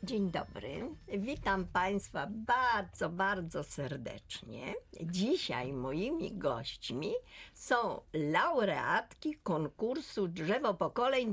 Dzień dobry. Witam Państwa bardzo, bardzo serdecznie. Dzisiaj moimi gośćmi są laureatki konkursu Drzewo Pokoleń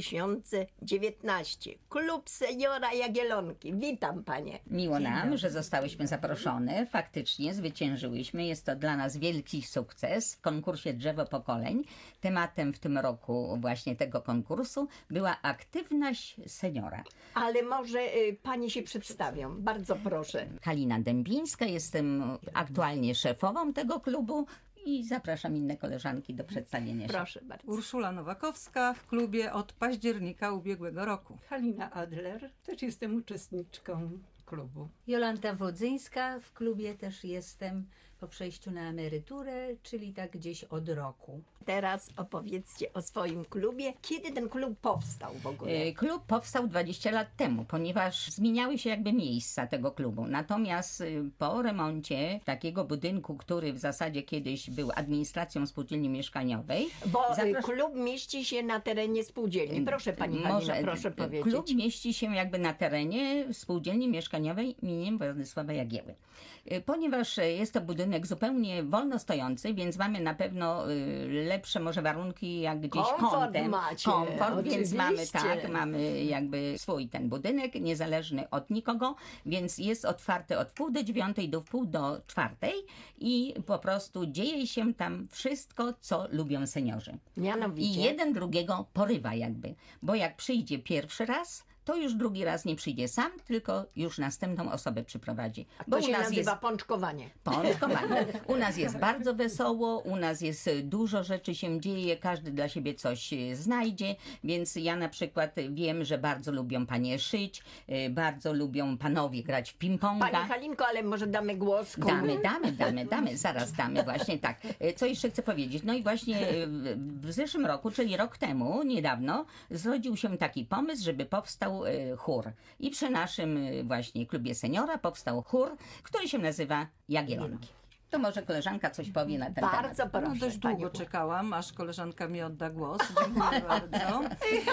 2019. Klub Seniora Jagiellonki. Witam Panie. Miło nam, że zostałyśmy zaproszone. Faktycznie zwyciężyłyśmy. Jest to dla nas wielki sukces w konkursie Drzewo Pokoleń. Tematem w tym roku właśnie tego konkursu była aktywność seniora. Ale może Panie się przedstawią. Bardzo proszę. Halina Dębińska, jestem aktualnie szefową tego klubu i zapraszam inne koleżanki do przedstawienia się. Proszę bardzo. Urszula Nowakowska w klubie od października ubiegłego roku. Halina Adler, też jestem uczestniczką klubu. Jolanta Wodzyńska, w klubie też jestem po przejściu na emeryturę, czyli tak gdzieś od roku. Teraz opowiedzcie o swoim klubie. Kiedy ten klub powstał w ogóle? Klub powstał 20 lat temu, ponieważ zmieniały się jakby miejsca tego klubu. Natomiast po remoncie takiego budynku, który w zasadzie kiedyś był administracją spółdzielni mieszkaniowej. Bo klub mieści się na terenie spółdzielni. Proszę Pani Halina, proszę powiedzieć. Klub mieści się jakby na terenie spółdzielni mieszkaniowej im. Władysława Jagieły. Ponieważ jest to budynek zupełnie wolno stojący, więc mamy na pewno lepsze może warunki jak gdzieś kątem. Komfort, więc mamy jakby swój ten budynek, niezależny od nikogo, więc jest otwarty od wpół do 9 do wpół do 4 i po prostu dzieje się tam wszystko, co lubią seniorzy. Mianowicie. I jeden drugiego porywa jakby, bo jak przyjdzie pierwszy raz, to już drugi raz nie przyjdzie sam, tylko już następną osobę przyprowadzi. Bo to się nazywa pączkowanie. Pączkowanie. U nas jest bardzo wesoło, u nas jest dużo rzeczy się dzieje, każdy dla siebie coś znajdzie, więc ja na przykład wiem, że bardzo lubią panie szyć, bardzo lubią panowie grać w ping-ponga. Pani Halinko, ale może damy głos komu? Damy, zaraz damy, właśnie tak. Co jeszcze chcę powiedzieć? No i właśnie w zeszłym roku, czyli rok temu, niedawno, zrodził się taki pomysł, żeby powstał chór. I przy naszym właśnie klubie seniora powstał chór, który się nazywa Jagiellonki. To może koleżanka coś powie na ten temat. Bardzo proszę. No dość długo czekałam, aż koleżanka mi odda głos. Dziękuję bardzo.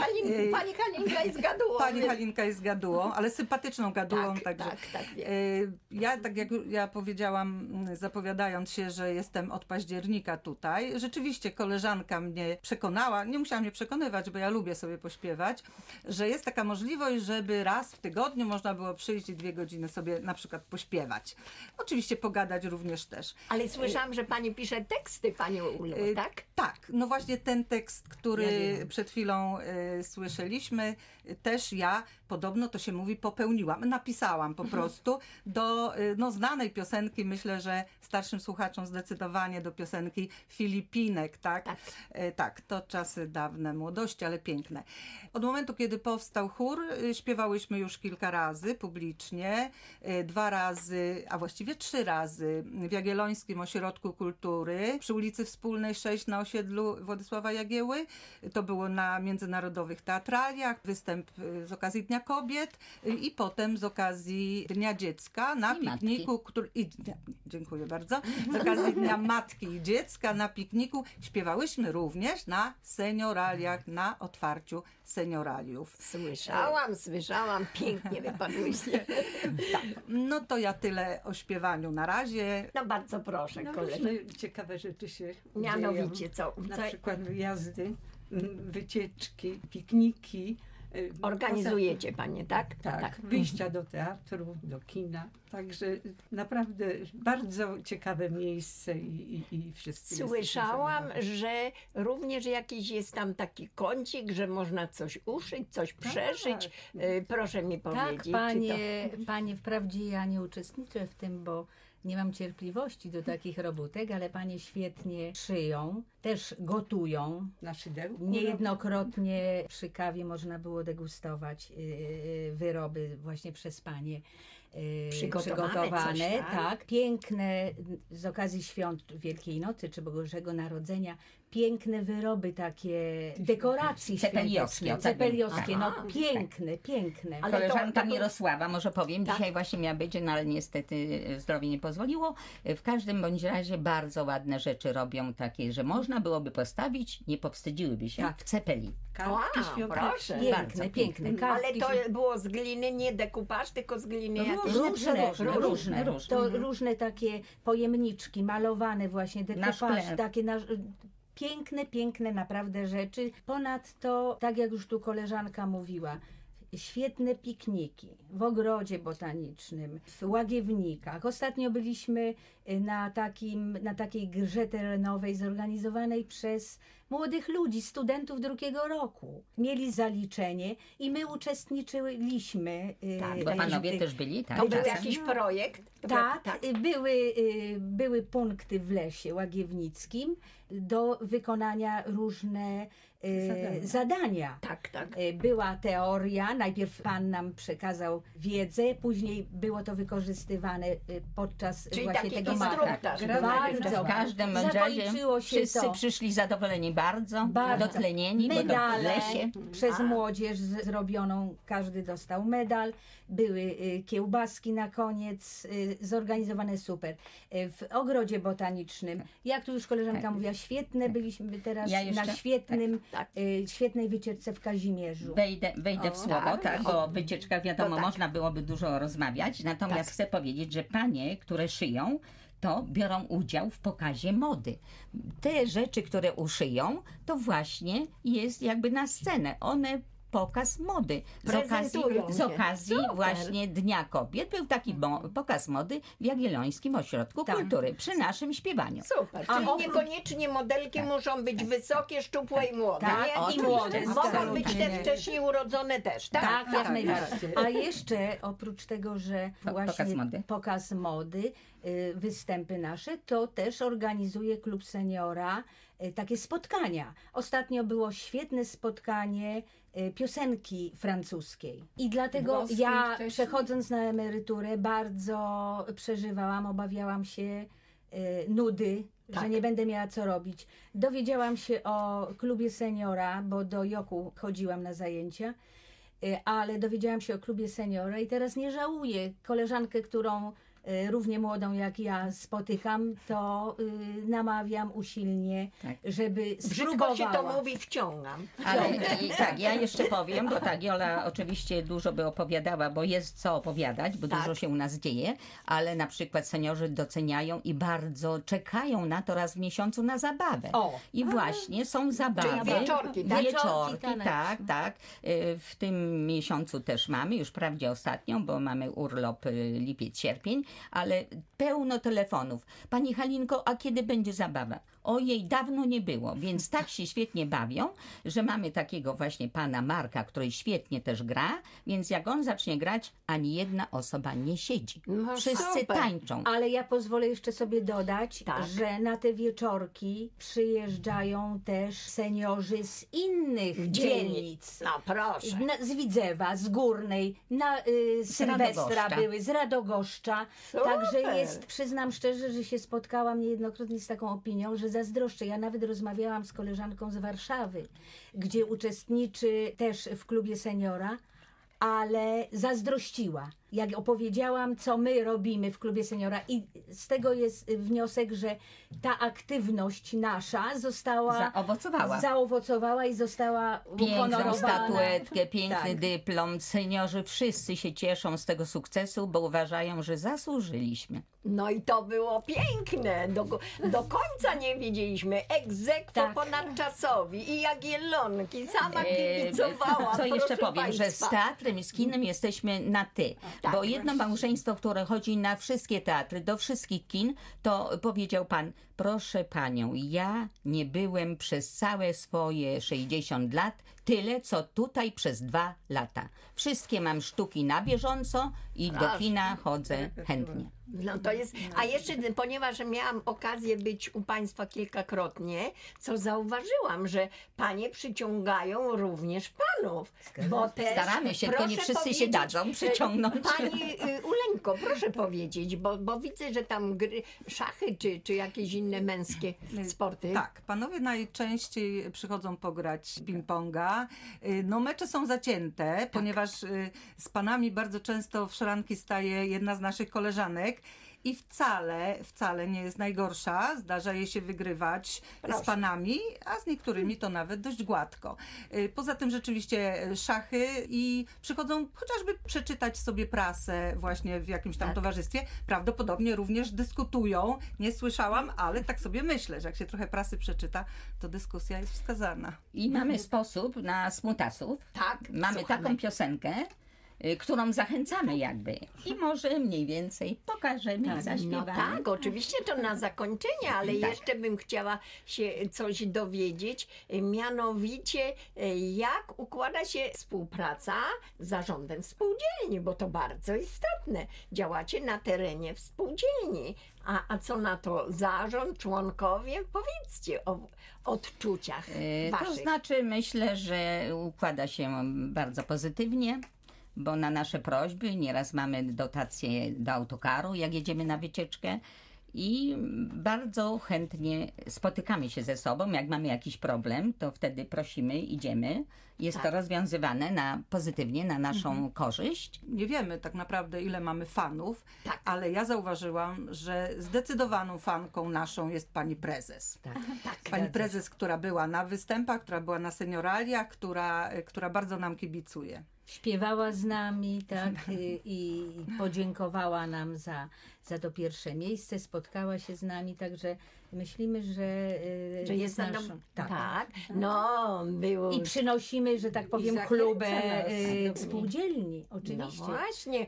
Pani Halinka jest gadułą. Pani Halinka jest gadułą, ale sympatyczną gadułą. Tak, także. tak. Ja, tak jak ja powiedziałam, zapowiadając się, że jestem od października tutaj, rzeczywiście koleżanka mnie przekonała, nie musiała mnie przekonywać, bo ja lubię sobie pośpiewać, że jest taka możliwość, żeby raz w tygodniu można było przyjść i 2 godziny sobie na przykład pośpiewać. Oczywiście pogadać również też. Ale słyszałam, że Pani pisze teksty, Pani Ulu, tak? Tak, no właśnie ten tekst, który przed chwilą słyszeliśmy, też ja, podobno to się mówi, popełniłam. Napisałam po prostu do znanej piosenki, myślę, że starszym słuchaczom zdecydowanie do piosenki Filipinek, tak? Tak, to czasy dawne młodości, ale piękne. Od momentu, kiedy powstał chór, śpiewałyśmy już kilka razy publicznie, 2 razy, a właściwie 3 razy w Jagiellońskim Ośrodku Kultury przy ulicy Wspólnej 6 na osiedlu Władysława Jagieły. To było na międzynarodowych teatraliach, występ z okazji Dnia Kobiet i potem z okazji Dnia Dziecka na pikniku, dziękuję bardzo, z okazji Dnia Matki i Dziecka na pikniku śpiewałyśmy również na senioraliach, na otwarciu senioraliów. Słyszałam, pięknie wypadłyście. Tak, no to ja tyle o śpiewaniu na razie. No bardzo proszę, Różne ciekawe rzeczy się mianowicie dzieją. co? Na przykład wyjazdy, wycieczki, pikniki. Organizujecie Panie, tak? Tak, wyjścia do teatru, do kina. Także naprawdę bardzo ciekawe miejsce i wszyscy. Słyszałam, że również jakiś jest tam taki kącik, że można coś uszyć, coś przeszyć. Proszę mi powiedzieć. Tak, panie, wprawdzie ja nie uczestniczę w tym, bo nie mam cierpliwości do takich robótek, ale panie świetnie szyją, też gotują. Na szydełku. Niejednokrotnie przy kawie można było degustować wyroby właśnie przez panie przygotowane. Coś, tak? Piękne z okazji świąt Wielkiej Nocy czy Bożego Narodzenia piękne wyroby takie, dekoracji Cepeliowskie, świąteczne, o tak bym- cepeliowskie, no tak. piękne, piękne. Ale Koleżanka to- Mirosława, może powiem, Tak. dzisiaj właśnie miała być, no ale niestety zdrowie nie pozwoliło. W każdym bądź razie bardzo ładne rzeczy robią takie, że można byłoby postawić, nie powstydziłyby się, Tak. w cepeli. Kartki Wow, świąteczne. proszę. Piękne, bardzo piękne. Ale kartki to było z gliny, nie dekupaż, tylko z gliny jakieś. Różne. To różne takie pojemniczki malowane właśnie, Na szkle. dekupaż, takie piękne, piękne naprawdę rzeczy. Ponadto, tak jak już tu koleżanka mówiła, świetne pikniki w ogrodzie botanicznym, w Łagiewnikach. Ostatnio byliśmy na takiej grze terenowej zorganizowanej przez młodych ludzi, studentów drugiego roku. Mieli zaliczenie i my uczestniczyliśmy. Tak, Bo w panowie tych- też byli, tak? To był czasem? jakiś projekt? tak, były punkty w lesie łagiewnickim do wykonania różne zadania. Tak, tak. Była teoria, najpierw pan nam przekazał wiedzę, później było to wykorzystywane podczas Czyli właśnie taki tego instruktaż. Bardzo. W każdym bądź razie Zakończyło się wszyscy to. przyszli zadowoleni bardzo, dotlenieni, bo to w medale lesie. przez młodzież zrobioną, każdy dostał medal, były kiełbaski na koniec, zorganizowane super. W ogrodzie botanicznym, jak tu już koleżanka mówiła, świetne, byliśmy teraz Ja jeszcze- na tak. świetnej wycieczce w Kazimierzu. Wejdę w słowo, tak, bo o wycieczkach wiadomo, To tak. można byłoby dużo rozmawiać, natomiast Tak. chcę powiedzieć, że panie, które szyją, to biorą udział w pokazie mody. Te rzeczy, które uszyją, to właśnie jest jakby na scenę. One pokaz mody. Prezentują Z się. okazji Super. właśnie Dnia Kobiet był taki pokaz mody w Jagiellońskim Ośrodku Tak. Kultury przy naszym śpiewaniu. Super, czyli niekoniecznie modelki muszą być wysokie, szczupłe i młode. Tak, nie? i Oczywiście. młode, Mogą być absolutnie. te wcześniej urodzone też, tak? Tak, jak tak, najbardziej. A jeszcze oprócz tego, że właśnie Pokaz mody. występy nasze, to też organizuje Klub Seniora takie spotkania. Ostatnio było świetne spotkanie piosenki francuskiej. I dlatego Włoskiej ja, też. przechodząc na emeryturę, bardzo przeżywałam, obawiałam się nudy, Tak. że nie będę miała co robić. Dowiedziałam się o Klubie Seniora, bo do Joku chodziłam na zajęcia, ale dowiedziałam się o Klubie Seniora i teraz nie żałuję. Koleżankę, którą równie młodą jak ja spotykam, to namawiam usilnie, Tak. żeby Brzydko się to spróbowała. mówi, wciągam. Ale tak, ja jeszcze powiem, bo tak, Jola oczywiście dużo by opowiadała, bo jest co opowiadać, bo Tak. dużo się u nas dzieje, ale na przykład seniorzy doceniają i bardzo czekają na to raz w miesiącu na zabawę. O. I właśnie są zabawy. Czyli wieczorki, tak? Wieczorki, Wieczorki, tak, tak. W tym miesiącu też mamy, już wprawdzie ostatnią, bo mamy urlop lipiec, sierpień, ale pełno telefonów. Pani Halinko, a kiedy będzie zabawa? Ojej, dawno nie było, więc tak się świetnie bawią, że mamy takiego właśnie pana Marka, który świetnie też gra, więc jak on zacznie grać, ani jedna osoba nie siedzi. No Wszyscy super. tańczą. Ale ja pozwolę jeszcze sobie dodać, Tak. że na te wieczorki przyjeżdżają też seniorzy z innych dzielnic. No proszę. Z Widzewa, z Górnej, na Sylwestra Radogoszcza. były, z Radogoszcza. Super. Także jest, przyznam szczerze, że się spotkałam niejednokrotnie z taką opinią, że zazdroszczę. Ja nawet rozmawiałam z koleżanką z Warszawy, gdzie uczestniczy też w klubie seniora, ale zazdrościła. Jak opowiedziałam, co my robimy w klubie seniora i z tego jest wniosek, że ta aktywność nasza została zaowocowała i została Piękną uhonorowana. statuetkę, piękny Tak. dyplom. Seniorzy wszyscy się cieszą z tego sukcesu, bo uważają, że zasłużyliśmy. No i to było piękne. Do końca nie wiedzieliśmy. Egzekwo Tak. ponadczasowi i Jagiellonki. Sama kibicowała. Co jeszcze proszę powiem, że z państwa. teatrem i z kinem jesteśmy na ty. Tak, bo jedno małżeństwo, które chodzi na wszystkie teatry, do wszystkich kin, to powiedział pan, proszę panią, ja nie byłem przez całe swoje 60 lat tyle, co tutaj przez 2 lata. Wszystkie mam sztuki na bieżąco i do kina chodzę chętnie. No to jest, a jeszcze ponieważ miałam okazję być u Państwa kilkakrotnie, co zauważyłam, że Panie przyciągają również Panów. Bo też, Staramy się, tylko nie wszyscy się dadzą przyciągnąć. Pani Uleńko, proszę powiedzieć, bo widzę, że tam szachy czy jakieś inne męskie sporty. Tak, panowie najczęściej przychodzą pograć ping-ponga. No mecze są zacięte, ponieważ z panami bardzo często w szranki staje jedna z naszych koleżanek i wcale nie jest najgorsza. Zdarza jej się wygrywać z panami, a z niektórymi to nawet dość gładko. Poza tym rzeczywiście szachy i przychodzą chociażby przeczytać sobie prasę właśnie w jakimś tam towarzystwie. Prawdopodobnie również dyskutują. Nie słyszałam, ale tak sobie myślę, że jak się trochę prasy przeczyta, to dyskusja jest wskazana. I mamy sposób na smutasów. Tak, Mamy słuchamy. taką piosenkę, którą zachęcamy jakby. I może mniej więcej pokażemy i No zaśpiewamy. tak, oczywiście to na zakończenie, ale jeszcze bym chciała się coś dowiedzieć, mianowicie jak układa się współpraca z zarządem spółdzielni, bo to bardzo istotne. Działacie na terenie w spółdzielni. A co na to zarząd, członkowie? Powiedzcie o odczuciach To waszych. znaczy myślę, że układa się bardzo pozytywnie, bo na nasze prośby nieraz mamy dotacje do autokaru, jak jedziemy na wycieczkę i bardzo chętnie spotykamy się ze sobą. Jak mamy jakiś problem, to wtedy prosimy, idziemy. Jest to rozwiązywane pozytywnie, na naszą korzyść. Nie wiemy tak naprawdę, ile mamy fanów, Tak. ale ja zauważyłam, że zdecydowaną fanką naszą jest pani prezes. Tak. Pani prezes, która była na występach, która była na senioraliach, która bardzo nam kibicuje. Śpiewała z nami, tak, i podziękowała nam za to pierwsze miejsce, spotkała się z nami, także myślimy, że jest na naszą... tak. No, było. I przynosimy, że tak powiem, zachęca chlubę nas. spółdzielni, No oczywiście. właśnie.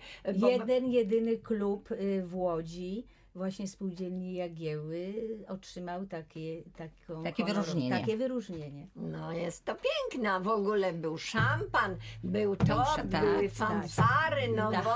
Jedyny klub w Łodzi, właśnie spółdzielni Jagieły, otrzymał Takie wyróżnienie. Takie wyróżnienie. No jest to piękna, w ogóle był szampan, był tort, tak, były tak. fanfary, no bo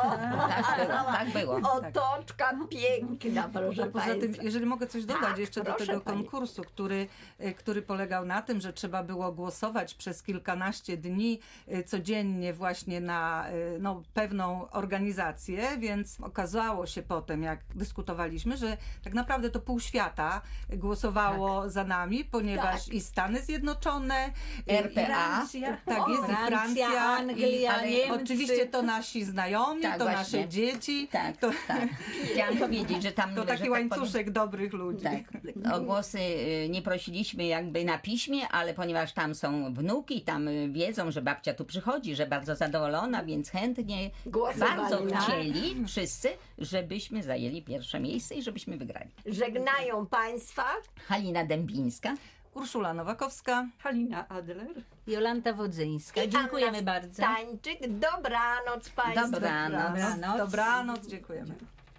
Tak było. otoczka piękna, proszę Poza tym, Państwa. jeżeli mogę coś dodać Tak, jeszcze do proszę, tego pani. konkursu, który polegał na tym, że trzeba było głosować przez kilkanaście dni codziennie właśnie na pewną organizację, więc okazało się potem, jak dyskutowaliśmy, że tak naprawdę to pół świata głosowało za nami, ponieważ i Stany Zjednoczone, RPA, Francja. tak jest, i Francja, Anglia, ale Niemcy. oczywiście to nasi znajomi, Tak, to właśnie. nasze dzieci. Tak, To, tak. Chciałam powiedzieć, że tam... to że taki tak powiem, łańcuszek dobrych ludzi. Tak. O głosy nie prosiliśmy jakby na piśmie, ale ponieważ tam są wnuki, tam wiedzą, że babcia tu przychodzi, że bardzo zadowolona, więc chętnie Głosowali, bardzo tak? chcieli wszyscy, żebyśmy zajęli pierwsze miejsce i żebyśmy wygrali. Żegnają Państwa. Halina Dębińska. Urszula Nowakowska. Halina Adler. Jolanta Wodzyńska. i Dziękujemy Anna bardzo. Stańczyk. Dobranoc Państwu. Dobranoc. Dobranoc, dziękujemy.